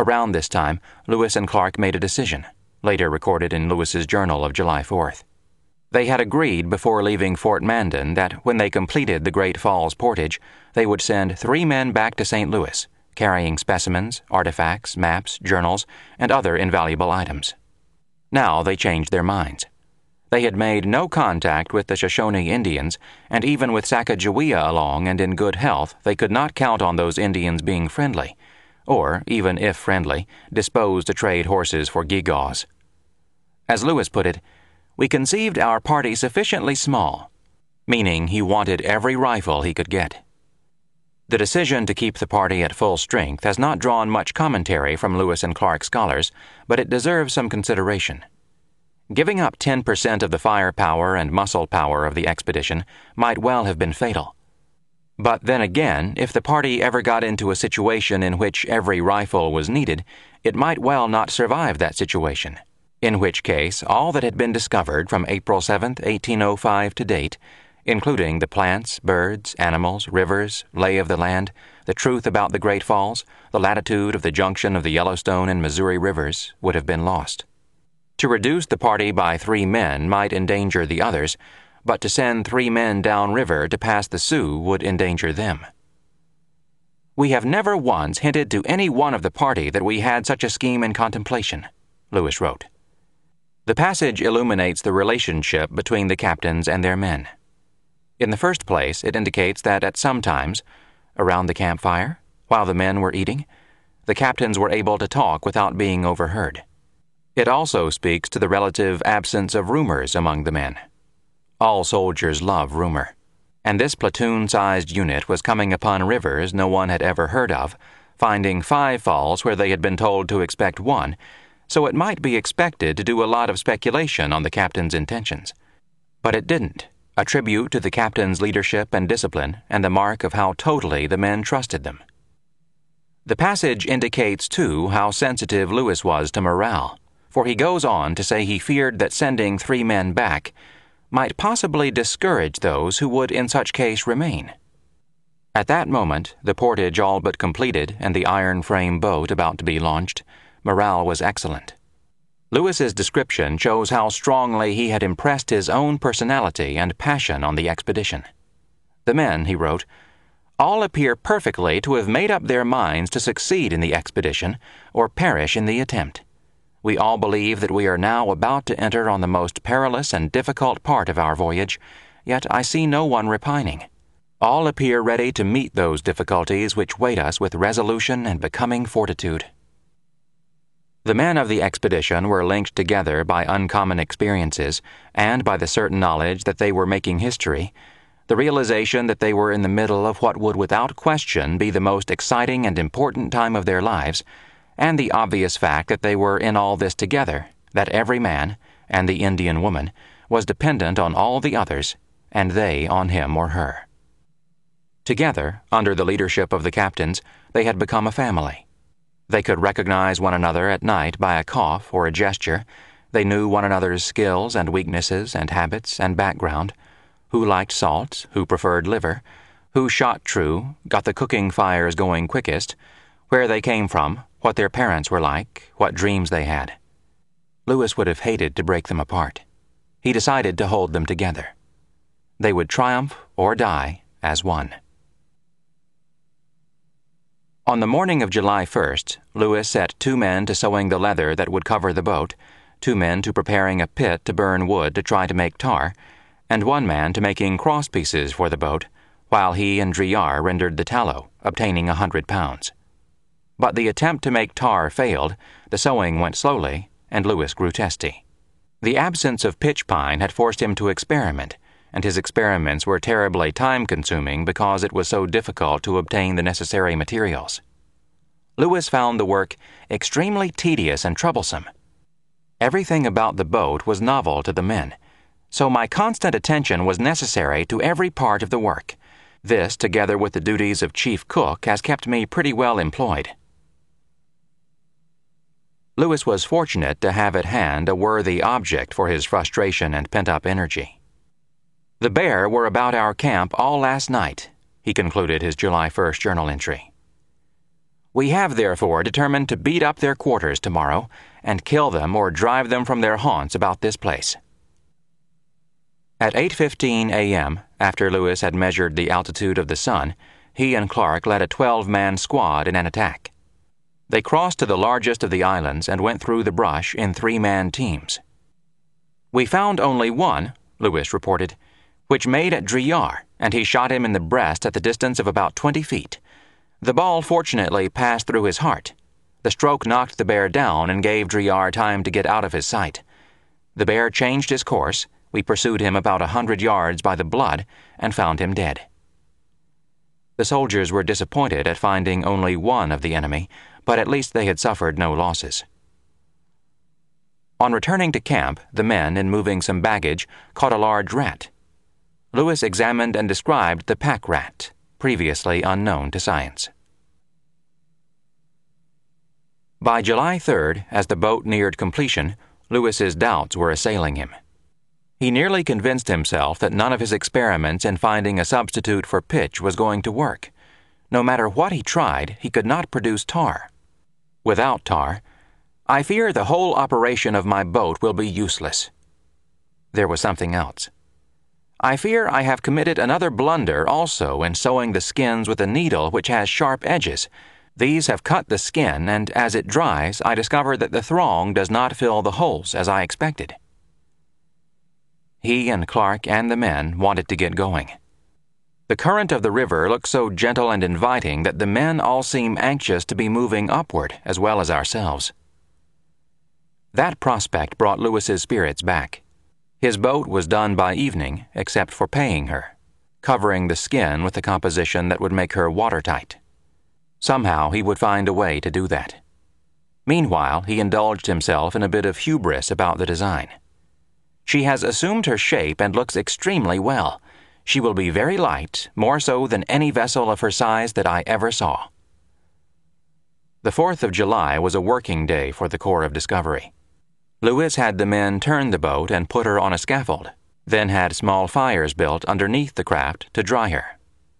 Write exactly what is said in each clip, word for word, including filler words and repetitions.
Around this time, Lewis and Clark made a decision, later recorded in Lewis's journal of July fourth. They had agreed before leaving Fort Mandan that when they completed the Great Falls portage, they would send three men back to Saint Louis, carrying specimens, artifacts, maps, journals, and other invaluable items. Now they changed their minds. They had made no contact with the Shoshone Indians, and even with Sacagawea along and in good health, they could not count on those Indians being friendly, or, even if friendly, disposed to trade horses for gewgaws. As Lewis put it, "We conceived our party sufficiently small," meaning he wanted every rifle he could get. The decision to keep the party at full strength has not drawn much commentary from Lewis and Clark scholars, but it deserves some consideration. Giving up ten percent of the firepower and muscle power of the expedition might well have been fatal. But then again, if the party ever got into a situation in which every rifle was needed, it might well not survive that situation, in which case all that had been discovered from April seventh, eighteen oh five to date, including the plants, birds, animals, rivers, lay of the land, the truth about the Great Falls, the latitude of the junction of the Yellowstone and Missouri rivers, would have been lost. To reduce the party by three men might endanger the others, but to send three men downriver to pass the Sioux would endanger them. "We have never once hinted to any one of the party that we had such a scheme in contemplation," Lewis wrote. The passage illuminates the relationship between the captains and their men. In the first place, it indicates that at some times, around the campfire, while the men were eating, the captains were able to talk without being overheard. It also speaks to the relative absence of rumors among the men. All soldiers love rumor, and this platoon-sized unit was coming upon rivers no one had ever heard of, finding five falls where they had been told to expect one, so it might be expected to do a lot of speculation on the captain's intentions. But it didn't, a tribute to the captain's leadership and discipline and the mark of how totally the men trusted them. The passage indicates, too, how sensitive Lewis was to morale, for he goes on to say he feared that sending three men back might possibly discourage those who would in such case remain. At that moment, the portage all but completed and the iron frame boat about to be launched, morale was excellent. Lewis's description shows how strongly he had impressed his own personality and passion on the expedition. The men, he wrote, "all appear perfectly to have made up their minds to succeed in the expedition or perish in the attempt. We all believe that we are now about to enter on the most perilous and difficult part of our voyage, yet I see no one repining. All appear ready to meet those difficulties which wait us with resolution and becoming fortitude." The men of the expedition were linked together by uncommon experiences and by the certain knowledge that they were making history, the realization that they were in the middle of what would without question be the most exciting and important time of their lives, and the obvious fact that they were in all this together, that every man, and the Indian woman, was dependent on all the others, and they on him or her. Together, under the leadership of the captains, they had become a family. They could recognize one another at night by a cough or a gesture. They knew one another's skills and weaknesses and habits and background, who liked salt, who preferred liver, who shot true, got the cooking fires going quickest, where they came from, what their parents were like, what dreams they had. Lewis would have hated to break them apart. He decided to hold them together. They would triumph or die as one. On the morning of July first, Lewis set two men to sewing the leather that would cover the boat, two men to preparing a pit to burn wood to try to make tar, and one man to making crosspieces for the boat, while he and Driar rendered the tallow, obtaining a hundred pounds. But the attempt to make tar failed, the sewing went slowly, and Lewis grew testy. The absence of pitch pine had forced him to experiment, and his experiments were terribly time-consuming because it was so difficult to obtain the necessary materials. Lewis found the work extremely tedious and troublesome. Everything about the boat was novel to the men, so my constant attention was necessary to every part of the work. This, together with the duties of chief cook, has kept me pretty well employed. Lewis was fortunate to have at hand a worthy object for his frustration and pent-up energy. "The bear were about our camp all last night," he concluded his July first journal entry. We have therefore determined to beat up their quarters tomorrow and kill them or drive them from their haunts about this place." At eight fifteen a.m., after Lewis had measured the altitude of the sun, he and Clark led a twelve-man squad in an attack. They crossed to the largest of the islands and went through the brush in three-man teams. "We found only one," Lewis reported, "which made at Driyar, and he shot him in the breast at the distance of about twenty feet. The ball fortunately passed through his heart. The stroke knocked the bear down and gave Driyar time to get out of his sight. The bear changed his course. We pursued him about a hundred yards by the blood and found him dead." The soldiers were disappointed at finding only one of the enemy, but at least they had suffered no losses. On returning to camp, the men, in moving some baggage, caught a large rat. Lewis examined and described the pack rat, previously unknown to science. By July third, as the boat neared completion, Lewis's doubts were assailing him. He nearly convinced himself that none of his experiments in finding a substitute for pitch was going to work. No matter what he tried, he could not produce tar. Without tar, "I fear the whole operation of my boat will be useless." There was something else. "I fear I have committed another blunder also in sewing the skins with a needle which has sharp edges. These have cut the skin, and as it dries, I discover that the throng does not fill the holes as I expected." He and Clark and the men wanted to get going. The current of the river looked so gentle and inviting that the men all seemed anxious to be moving upward as well as ourselves. That prospect brought Lewis's spirits back. His boat was done by evening, except for paying her, covering the skin with a composition that would make her watertight. Somehow he would find a way to do that. Meanwhile, he indulged himself in a bit of hubris about the design. "She has assumed her shape and looks extremely well. She will be very light, more so than any vessel of her size that I ever saw." The fourth of July was a working day for the Corps of Discovery. Lewis had the men turn the boat and put her on a scaffold, then had small fires built underneath the craft to dry her.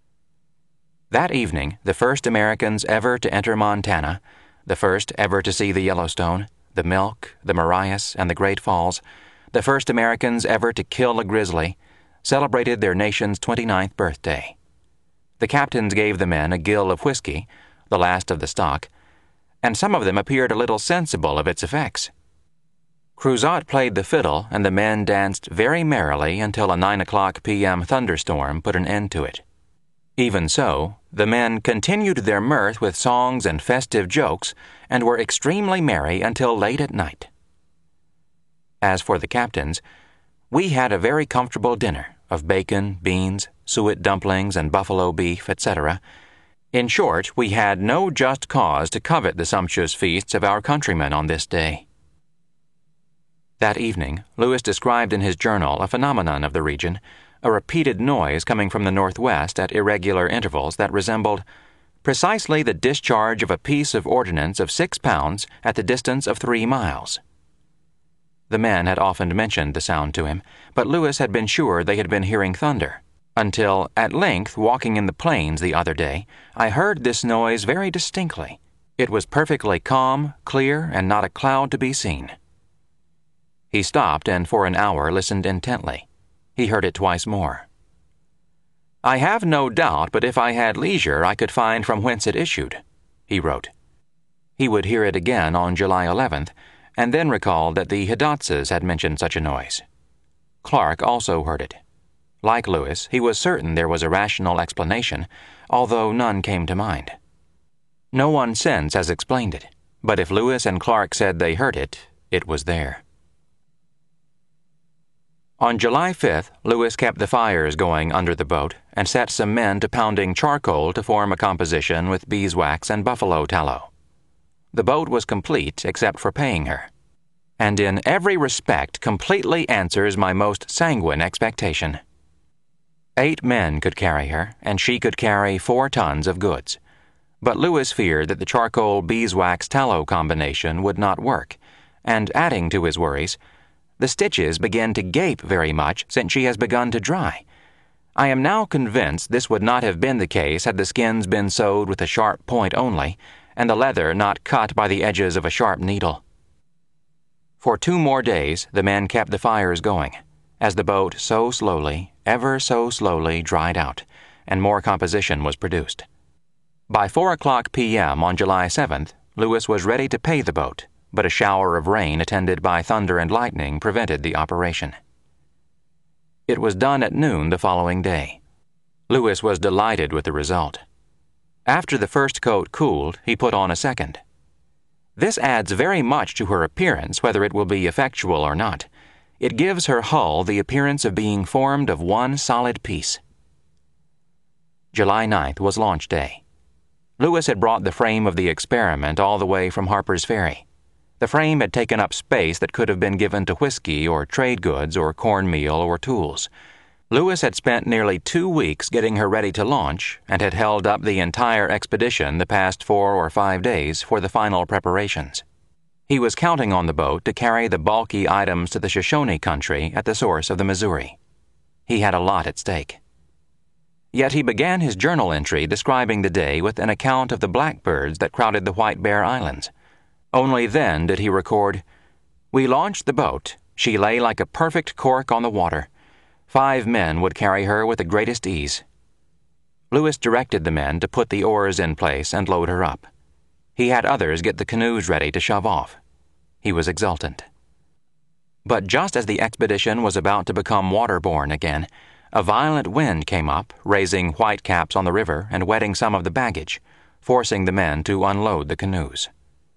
That evening, the first Americans ever to enter Montana, the first ever to see the Yellowstone, the Milk, the Marias, and the Great Falls, the first Americans ever to kill a grizzly, celebrated their nation's twenty-ninth birthday. The captains gave the men a gill of whiskey, the last of the stock, and some of them appeared a little sensible of its effects. Cruzat played the fiddle, and the men danced very merrily until a nine o'clock p m thunderstorm put an end to it. Even so, the men continued their mirth with songs and festive jokes, and were extremely merry until late at night. As for the captains, we had a very comfortable dinner of bacon, beans, suet dumplings, and buffalo beef, et cetera. In short, we had no just cause to covet the sumptuous feasts of our countrymen on this day. That evening, Lewis described in his journal a phenomenon of the region, a repeated noise coming from the northwest at irregular intervals that resembled precisely the discharge of a piece of ordnance of six pounds at the distance of three miles. The men had often mentioned the sound to him, but Lewis had been sure they had been hearing thunder, until, at length, walking in the plains the other day, I heard this noise very distinctly. It was perfectly calm, clear, and not a cloud to be seen. He stopped and for an hour listened intently. He heard it twice more. "I have no doubt, but if I had leisure I could find from whence it issued," he wrote. He would hear it again on July eleventh, and then recalled that the Hidatsas had mentioned such a noise. Clark also heard it. Like Lewis, he was certain there was a rational explanation, although none came to mind. No one since has explained it, but if Lewis and Clark said they heard it, it was there. On July fifth, Lewis kept the fires going under the boat and set some men to pounding charcoal to form a composition with beeswax and buffalo tallow. The boat was complete except for paying her, and in every respect completely answers my most sanguine expectation. Eight men could carry her, and she could carry four tons of goods. But Lewis feared that the charcoal beeswax tallow combination would not work, and adding to his worries, "The stitches begin to gape very much since she has begun to dry. I am now convinced this would not have been the case had the skins been sewed with a sharp point only, and the leather not cut by the edges of a sharp needle. For two more days, the men kept the fires going, as the boat so slowly, ever so slowly dried out, and more composition was produced. By four o'clock p m on July seventh, Lewis was ready to pay the boat, but a shower of rain attended by thunder and lightning prevented the operation. It was done at noon the following day. Lewis was delighted with the result. After the first coat cooled, he put on a second. This adds very much to her appearance, whether it will be effectual or not. It gives her hull the appearance of being formed of one solid piece. July ninth was launch day. Lewis had brought the frame of the experiment all the way from Harper's Ferry. The frame had taken up space that could have been given to whiskey or trade goods or cornmeal or tools. Lewis had spent nearly two weeks getting her ready to launch and had held up the entire expedition the past four or five days for the final preparations. He was counting on the boat to carry the bulky items to the Shoshone country at the source of the Missouri. He had a lot at stake. Yet he began his journal entry describing the day with an account of the blackbirds that crowded the White Bear Islands. Only then did he record, "We launched the boat. She lay like a perfect cork on the water. Five men would carry her with the greatest ease." Lewis directed the men to put the oars in place and load her up. He had others get the canoes ready to shove off. He was exultant. But just as the expedition was about to become waterborne again, a violent wind came up, raising whitecaps on the river and wetting some of the baggage, forcing the men to unload the canoes.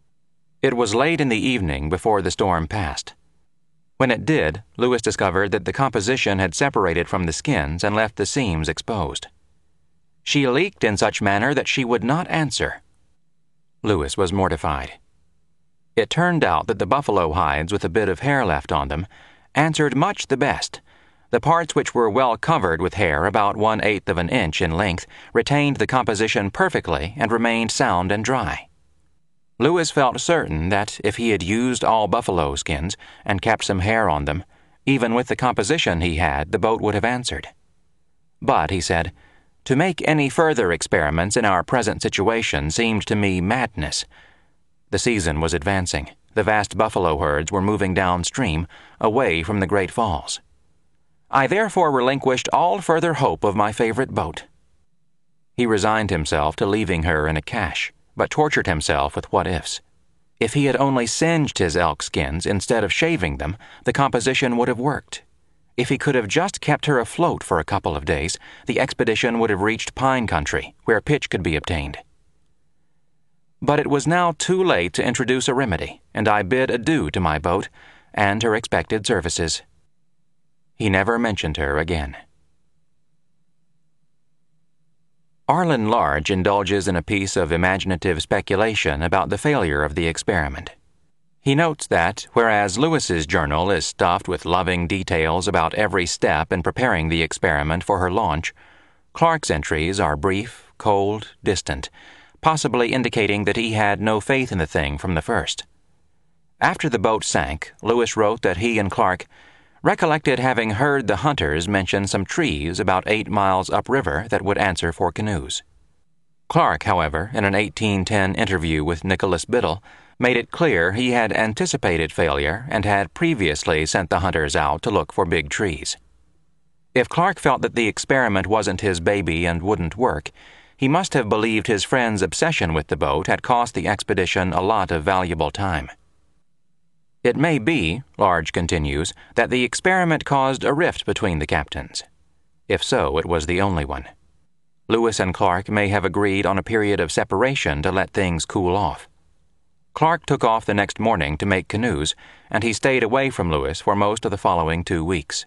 It was late in the evening before the storm passed. When it did, Lewis discovered that the composition had separated from the skins and left the seams exposed. She leaked in such manner that she would not answer. Lewis was mortified. It turned out that the buffalo hides with a bit of hair left on them answered much the best. The parts which were well covered with hair, about one-eighth of an inch in length, retained the composition perfectly and remained sound and dry. Lewis felt certain that if he had used all buffalo skins and kept some hair on them, even with the composition he had, the boat would have answered. But, he said, to make any further experiments in our present situation seemed to me madness. The season was advancing. The vast buffalo herds were moving downstream, away from the Great Falls. I therefore relinquished all further hope of my favorite boat. He resigned himself to leaving her in a cache, but tortured himself with what-ifs. If he had only singed his elk skins instead of shaving them, the composition would have worked. If he could have just kept her afloat for a couple of days, the expedition would have reached pine country, where pitch could be obtained. But it was now too late to introduce a remedy, and I bid adieu to my boat and her expected services. He never mentioned her again. Arlen Large indulges in a piece of imaginative speculation about the failure of the experiment. He notes that, whereas Lewis's journal is stuffed with loving details about every step in preparing the experiment for her launch, Clark's entries are brief, cold, distant, possibly indicating that he had no faith in the thing from the first. After the boat sank, Lewis wrote that he and Clark recollected having heard the hunters mention some trees about eight miles upriver that would answer for canoes. Clark, however, in an eighteen ten interview with Nicholas Biddle, made it clear he had anticipated failure and had previously sent the hunters out to look for big trees. If Clark felt that the experiment wasn't his baby and wouldn't work, he must have believed his friend's obsession with the boat had cost the expedition a lot of valuable time. It may be, Large continues, that the experiment caused a rift between the captains. If so, it was the only one. Lewis and Clark may have agreed on a period of separation to let things cool off. Clark took off the next morning to make canoes, and he stayed away from Lewis for most of the following two weeks.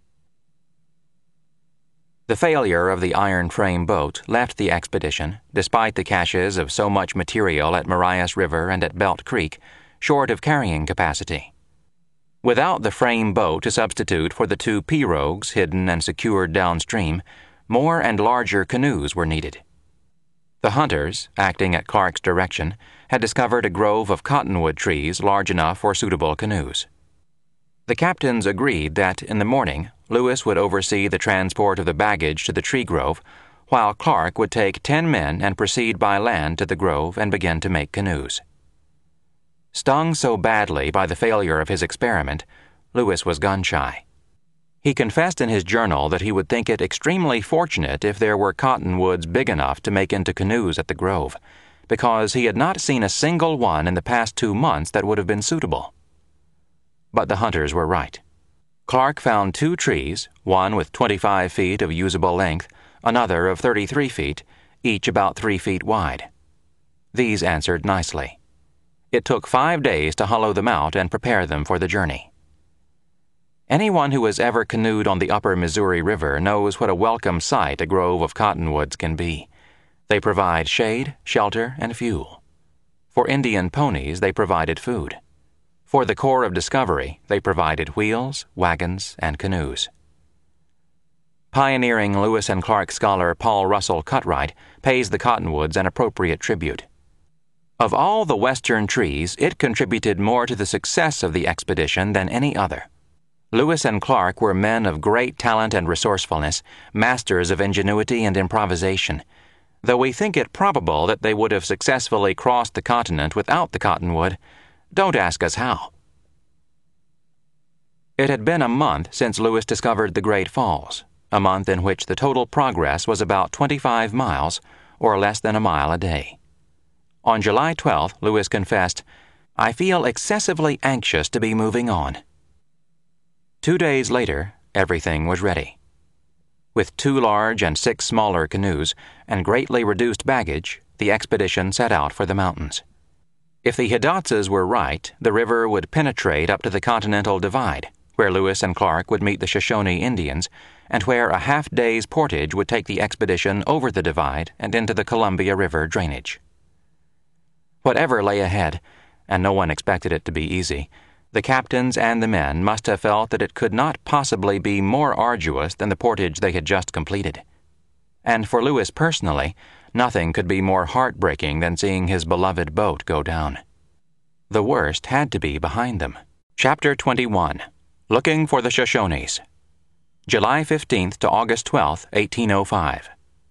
The failure of the iron frame boat left the expedition, despite the caches of so much material at Marias River and at Belt Creek, short of carrying capacity. Without the frame boat to substitute for the two pirogues hidden and secured downstream, more and larger canoes were needed. The hunters, acting at Clark's direction, had discovered a grove of cottonwood trees large enough for suitable canoes. The captains agreed that in the morning Lewis would oversee the transport of the baggage to the tree grove, while Clark would take ten men and proceed by land to the grove and begin to make canoes. Stung so badly by the failure of his experiment, Lewis was gun-shy. He confessed in his journal that he would think it extremely fortunate if there were cottonwoods big enough to make into canoes at the grove, because he had not seen a single one in the past two months that would have been suitable. But the hunters were right. Clark found two trees, one with twenty-five feet of usable length, another of thirty-three feet, each about three feet wide. These answered nicely. It took five days to hollow them out and prepare them for the journey. Anyone who has ever canoed on the upper Missouri River knows what a welcome sight a grove of cottonwoods can be. They provide shade, shelter, and fuel. For Indian ponies, they provided food. For the Corps of Discovery, they provided wheels, wagons, and canoes. Pioneering Lewis and Clark scholar Paul Russell Cutright pays the cottonwoods an appropriate tribute. Of all the western trees, it contributed more to the success of the expedition than any other. Lewis and Clark were men of great talent and resourcefulness, masters of ingenuity and improvisation, though we think it probable that they would have successfully crossed the continent without the cottonwood. Don't ask us how. It had been a month since Lewis discovered the Great Falls, a month in which the total progress was about twenty-five miles, or less than a mile a day. On July twelfth, Lewis confessed, "I feel excessively anxious to be moving on." Two days later, everything was ready. With two large and six smaller canoes and greatly reduced baggage, the expedition set out for the mountains. If the Hidatsas were right, the river would penetrate up to the Continental Divide, where Lewis and Clark would meet the Shoshone Indians, and where a half-day's portage would take the expedition over the divide and into the Columbia River drainage. Whatever lay ahead, and no one expected it to be easy, the captains and the men must have felt that it could not possibly be more arduous than the portage they had just completed. And for Lewis personally, nothing could be more heartbreaking than seeing his beloved boat go down. The worst had to be behind them. Chapter twenty-one. Looking for the Shoshones. July fifteenth to August twelfth, eighteen oh five.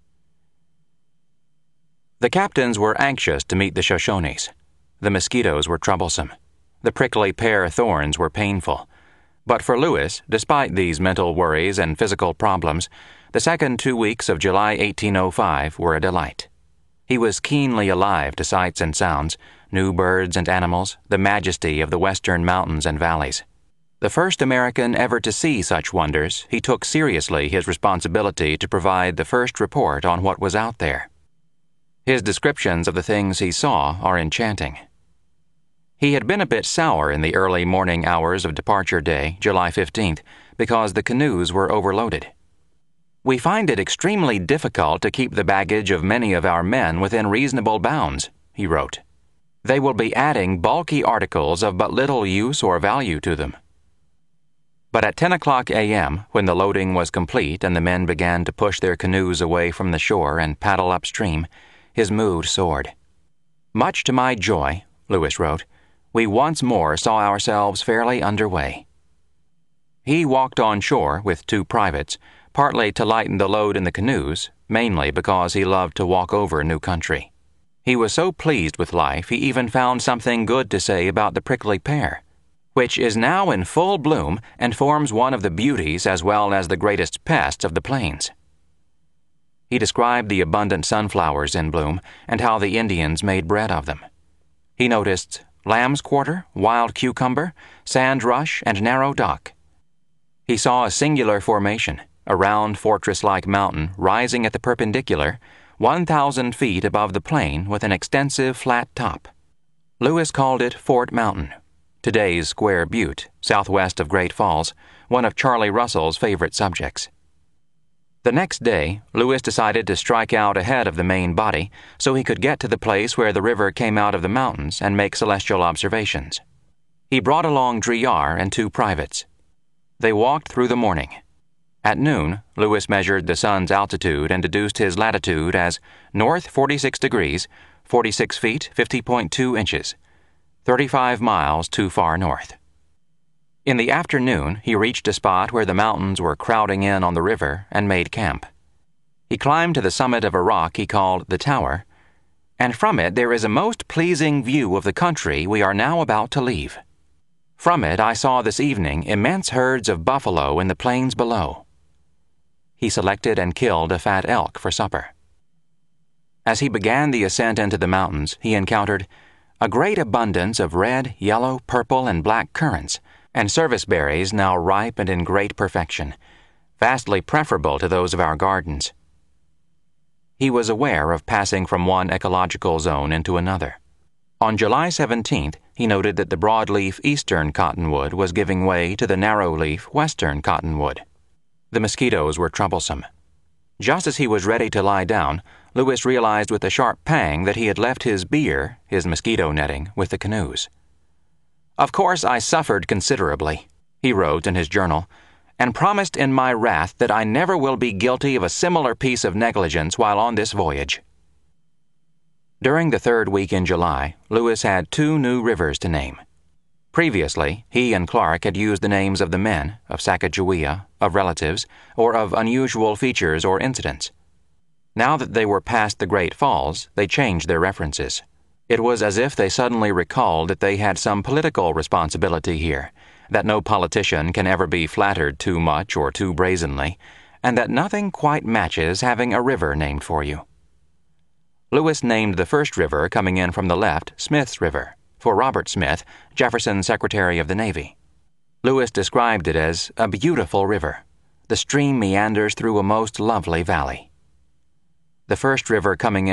The captains were anxious to meet the Shoshones. The mosquitoes were troublesome. The prickly pear thorns were painful. But for Lewis, despite these mental worries and physical problems, the second two weeks of July eighteen oh five were a delight. He was keenly alive to sights and sounds, new birds and animals, the majesty of the western mountains and valleys. The first American ever to see such wonders, he took seriously his responsibility to provide the first report on what was out there. His descriptions of the things he saw are enchanting. He had been a bit sour in the early morning hours of departure day, July fifteenth, because the canoes were overloaded. "We find it extremely difficult to keep the baggage of many of our men within reasonable bounds," he wrote. "They will be adding bulky articles of but little use or value to them." But at ten o'clock a m, when the loading was complete and the men began to push their canoes away from the shore and paddle upstream, his mood soared. "Much to my joy," Lewis wrote, "we once more saw ourselves fairly underway." He walked on shore with two privates, partly to lighten the load in the canoes, mainly because he loved to walk over new country. He was so pleased with life he even found something good to say about the prickly pear, which is now in full bloom and forms one of the beauties as well as the greatest pests of the plains. He described the abundant sunflowers in bloom and how the Indians made bread of them. He noticed lamb's quarter, wild cucumber, sand rush, and narrow dock. He saw a singular formation, a round fortress-like mountain rising at the perpendicular, one thousand feet above the plain with an extensive flat top. Lewis called it Fort Mountain, today's Square Butte, southwest of Great Falls, one of Charlie Russell's favorite subjects. The next day, Lewis decided to strike out ahead of the main body so he could get to the place where the river came out of the mountains and make celestial observations. He brought along Driyar and two privates. They walked through the morning. At noon, Lewis measured the sun's altitude and deduced his latitude as north forty-six degrees, forty-six feet, fifty point two inches, thirty-five miles too far north. In the afternoon, he reached a spot where the mountains were crowding in on the river and made camp. He climbed to the summit of a rock he called the Tower, and from it there is a most pleasing view of the country we are now about to leave. From it I saw this evening immense herds of buffalo in the plains below. He selected and killed a fat elk for supper. As he began the ascent into the mountains, he encountered a great abundance of red, yellow, purple, and black currants, and service berries now ripe and in great perfection, vastly preferable to those of our gardens. He was aware of passing from one ecological zone into another. On July seventeenth, he noted that the broadleaf eastern cottonwood was giving way to the narrowleaf western cottonwood. The mosquitoes were troublesome. Just as he was ready to lie down, Lewis realized with a sharp pang that he had left his beer, his mosquito netting, with the canoes. "Of course I suffered considerably," he wrote in his journal, "and promised in my wrath that I never will be guilty of a similar piece of negligence while on this voyage." During the third week in July, Lewis had two new rivers to name. Previously, he and Clark had used the names of the men, of Sacagawea, of relatives, or of unusual features or incidents. Now that they were past the Great Falls, they changed their references. It was as if they suddenly recalled that they had some political responsibility here, that no politician can ever be flattered too much or too brazenly, and that nothing quite matches having a river named for you. Lewis named the first river coming in from the left Smith's River, for Robert Smith, Jefferson's Secretary of the Navy. Lewis described it as a beautiful river. The stream meanders through a most lovely valley. The first river coming in